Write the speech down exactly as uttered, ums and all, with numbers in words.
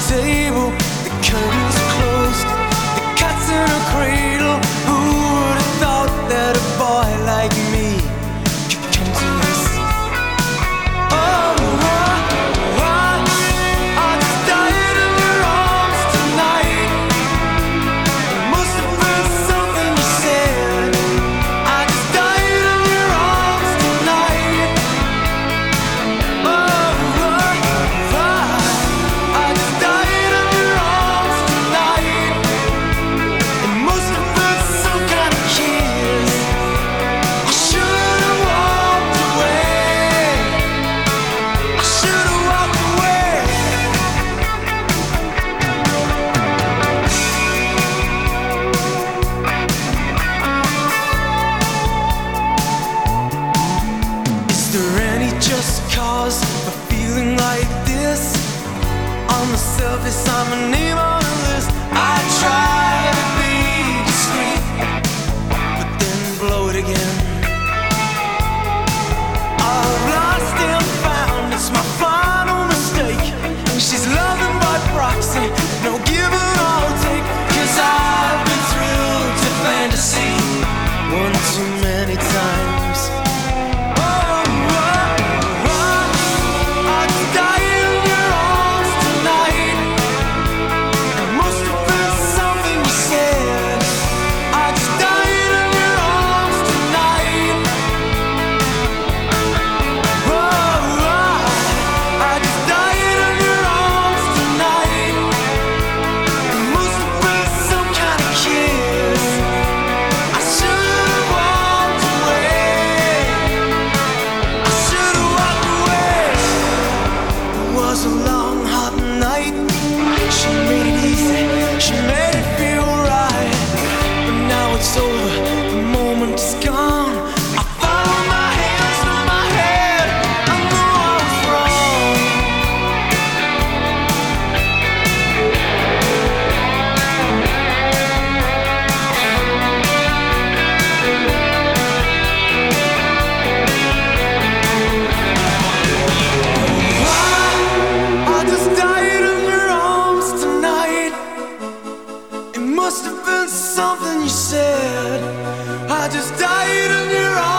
table, the curtains closed, the cat's in a cradle. Who would have thought that a boy like me could come to this? Oh, I, I, I just died in your arms tonight. It must have been something you said. I just died in your arms tonight. Oh, I, I just died in your arms tonight. It must have been some kind of kiss. I should have walked away. I should have walked away. Is there any just cause for feeling like this? On the surface, I'm a name on a list. I try to be discreet, but then blow it again. I've lost and found, it's my final mistake. She's loving by proxy, no give and I'll take. Cause I've been thrilled to fantasy one too many times. Oh, oh, oh, I just died in your arms tonight. It must have been something you said. I just died in your arms tonight. Oh, oh, I just died in your arms tonight. It must have been some kind of kiss. I should have walked away. I should have walked away. It was a long, hot night. She made it easy, she made it feel right. But now it's over, the moment is gone. I follow my hands through my head. I know I was wrong. I, I just died in your arms tonight. It must have been something you said. I just died in your arms.